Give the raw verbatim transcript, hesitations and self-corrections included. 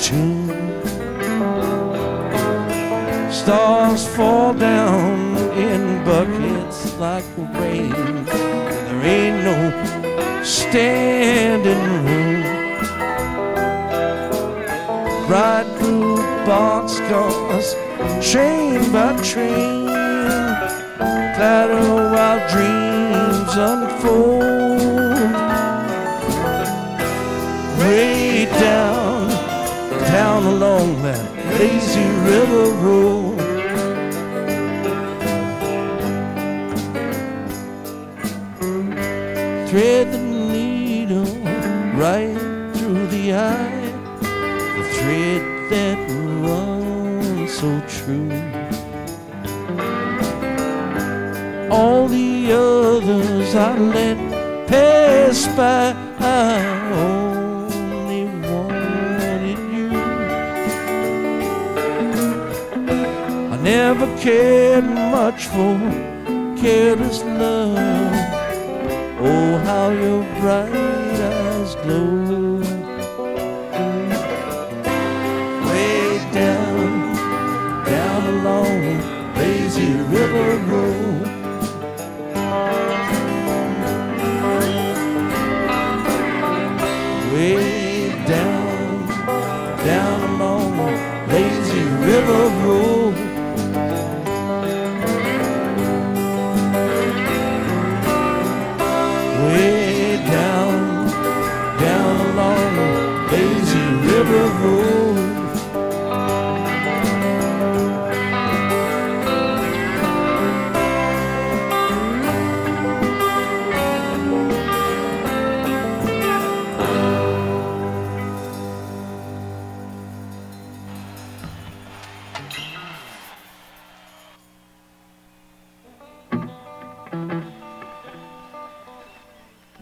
tune. Stars fall down in buckets like rain. There ain't no standing room. Bright blue boxcars, train by train, clatter while dreams unfold. Way down, down along that lazy river road. Thread the needle right through the eye, the thread that runs so true. All the others I let pass by, I only wanted you. I never cared much for careless love. Oh, how your bright eyes glow. Way down, down along lazy river road. Way down, down along lazy river road.